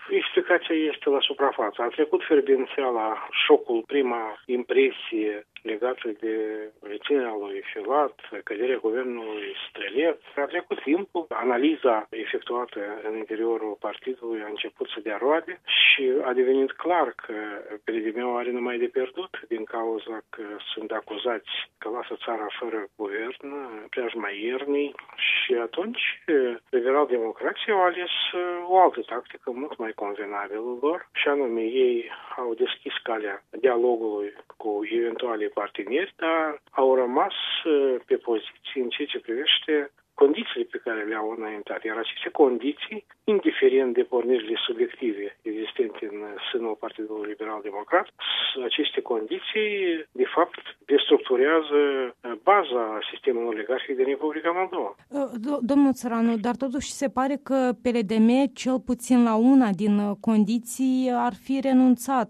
Explicația este la suprafață. A trecut fierbințeala, șocul, prima impresie legată de reținerea lui Filat, căderea guvernului Streleț. A trecut timpul, analiza efectuată în interiorul partidului a început să dea roade și a devenit clar că PLDM are numai de pierdut din cauza că sunt acuzați că lasă țara fără guvern, preajma iernii și atunci liberal-democrații au ales o altă tactică mult mai convenabilă lor și anume ei au deschis calea dialogului cu eventualii parteneri, dar au rămas pe poziții în ceea ce privește condițiile pe care le-au înaintat. Iar aceste condiții, indiferent de pornirile subiective existente în sânul Partidului Liberal-Democrat, aceste condiții, de fapt, destructurează baza sistemului oligarhic din Republica Moldova. Domnul Țăranu, dar totuși se pare că PLDM, cel puțin la una din condiții, ar fi renunțat.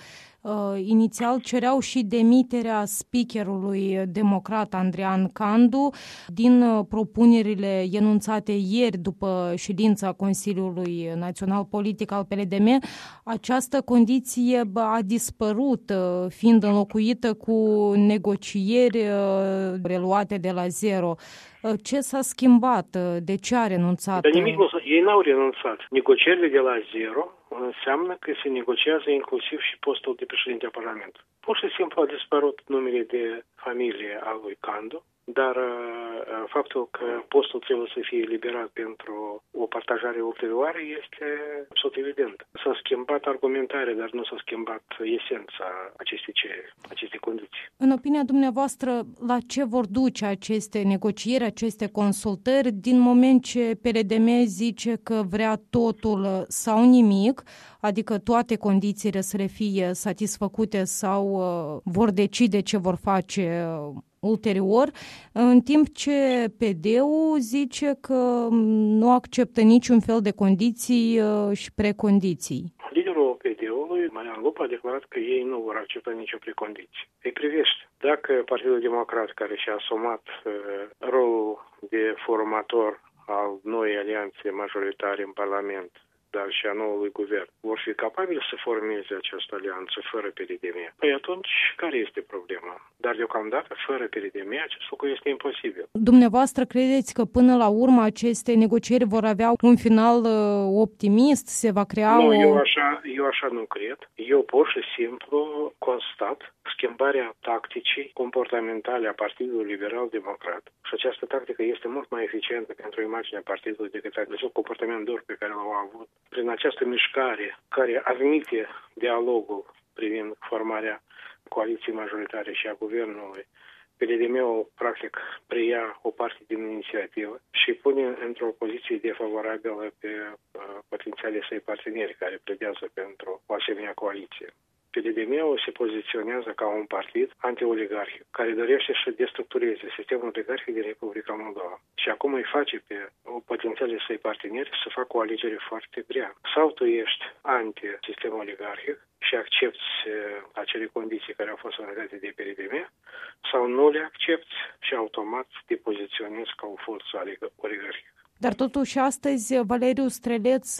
Inițial cereau și demiterea speakerului democrat Andrian Candu. Din propunerile enunțate ieri după ședința Consiliului Național Politic al PLDM, această condiție a dispărut, fiind înlocuită cu negocieri reluate de la zero. Ce s-a schimbat? De ce a renunțat? Dar nimic nu, ei n-au renunțat. Negocierile de la zero înseamnă că se negociază inclusiv și postul de președinte a Parlamentului. Pur și simplu a dispărut numele de familie al lui Candu, dar faptul că postul trebuie să fie eliberat pentru o partajare ulterioară este absolut evident. S-a schimbat argumentarea, dar nu s-a schimbat esența acestei condiții. În opinia dumneavoastră, la ce vor duce aceste negocieri, aceste consultări, din moment ce PLDM zice că vrea totul sau nimic, adică toate condițiile să le fie satisfăcute sau vor decide ce vor face ulterior, în timp ce PD-ul zice că nu acceptă niciun fel de condiții și precondiții. Liderul PD-ului, Marian Lupa, a declarat că ei nu vor accepta nicio precondiție. Îi privește. Dacă Partidul Democrat, care și-a asumat rolul de formator al noii alianțe majoritare în Parlament, dar și a noului guvern, vor fi capabili să formeze această alianță fără PLDM. Păi atunci, care este problema? Dar deocamdată, fără PLDM, acest lucru este imposibil. Dumneavoastră credeți că până la urmă aceste negocieri vor avea un final optimist? Se va crea eu așa nu cred. Eu pur și simplu constat schimbarea tacticii comportamentale a Partidului Liberal-Democrat. Și această tactică este mult mai eficientă pentru imaginea partidului decât acest comportament dur pe care l-au avut. Prin această mișcare care admite dialogul privind formarea coaliției majoritare și a guvernului, PLDM-ul practic preia o parte din inițiativă și pune într-o poziție defavorabilă pe potențialii săi parteneri care pledează pentru o asemenea coaliție. PLDM-ul se poziționează ca un partid anti-oligarhic, care dorește să destructureze sistemul oligarhic din Republica Moldova. Și acum îi face pe potențialii săi parteneri să facă o alegere foarte grea. Sau tu ești anti-sistemul oligarhic și accepti acele condiții care au fost analizate de PLDM, sau nu le accepti și automat te poziționezi ca o forță oligarhică. Dar totuși astăzi Valeriu Streleț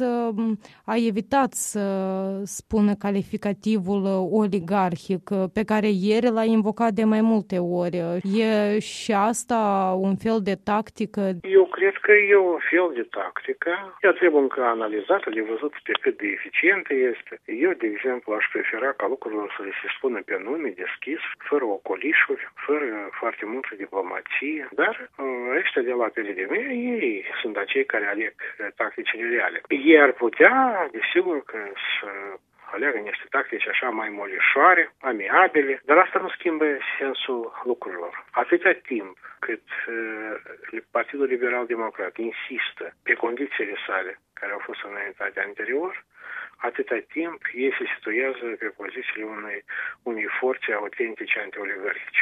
a evitat să spună calificativul oligarhic, pe care ieri l-a invocat de mai multe ori. E și asta un fel de tactică? Eu cred că e un fel de tactică. Ea trebuie încă analizată, de văzut pe cât de eficientă este. Eu, de exemplu, aș prefera ca lucrurile să le se spună pe nume, deschis, fără ocolișuri, fără foarte multă diplomație. Dar ăștia de la PLDM, ei sunt acei care aleg tacticile reale. Ei ar putea, desigur, că să aleagă niște tactici așa mai molișoare, amiabile, dar asta nu schimbă sensul lucrurilor. Atâta timp cât Partidul Liberal-Democrat insistă pe condițiile sale care au fost înaintate anterior, atâta timp ei se situează pe pozițiile unei forțe autentice anti-oligarhice.